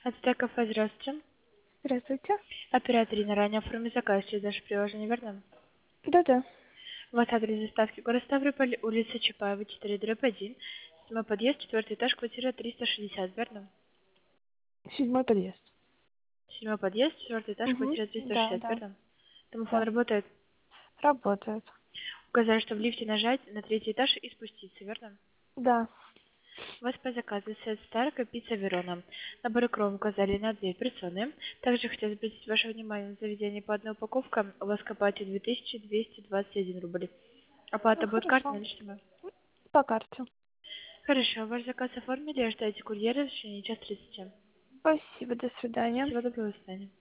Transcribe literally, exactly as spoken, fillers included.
Ацтек кафе, здравствуйте. Здравствуйте. Оператор Ирина, ранее оформили заказ через наше приложение, верно? Да-да. У вас адрес доставки город Ставрополь, улица Чапаева, четыре, дробь один, седьмой подъезд, четвертый этаж, квартира триста шестьдесят, верно? Седьмой подъезд. Седьмой подъезд, четвертый этаж, Угу. квартира триста Да, шестьдесят, да, верно? Домофон да. работает. Работает. Указали, что в лифте нажать на третий этаж и спуститься, верно? Да. У вас по заказу сет Старка пицца Верона. Набор икров указали на две порционные. Также хотелось обратить ваше внимание на заведение по одной упаковке. У вас копаете две тысячи двести двадцать один рубль. Ну, Оплата будет картой хорошо. наличными? По карте. Хорошо, ваш заказ оформили, ожидайте курьера в течение час тридцати. Спасибо, до свидания. Всего доброго, до свидания.